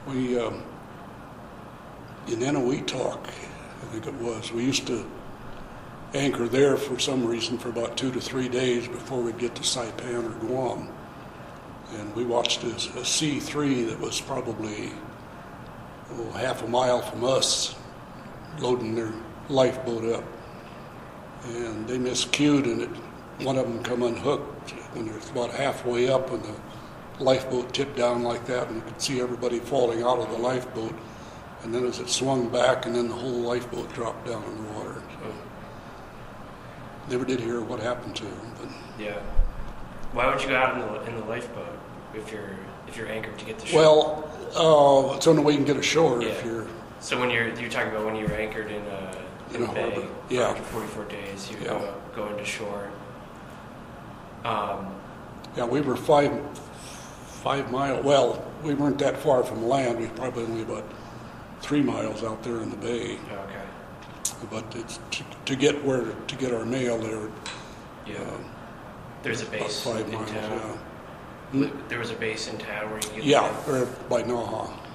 We, in Eniwetok, I think it was, we used to anchor there for some reason for about 2 to 3 days before we'd get to Saipan or Guam. And we watched a C-3 that was probably half a mile from us loading their lifeboat up. And they miscued, and one of them come unhooked when they're about halfway up, and the lifeboat tipped down like that, and you could see everybody falling out of the lifeboat. And then as it swung back, and then the whole lifeboat dropped down in the water. So never did hear what happened to them. But yeah. Why would you go out in the lifeboat if you're anchored to get to shore? Well, it's the only way you can get ashore Yeah. if you're. So when you're talking about when you were anchored in a bay harbor. for Yeah. 44 days, you Yeah. go into shore. Yeah, we were 5 mile. Well, we weren't that far from land. We were probably only about 3 miles out there in the bay. Okay. But it's to get our mail there. Yeah. There's a About base 5 in miles. town. Yeah. There was a base in town where you could Yeah, or by Naha.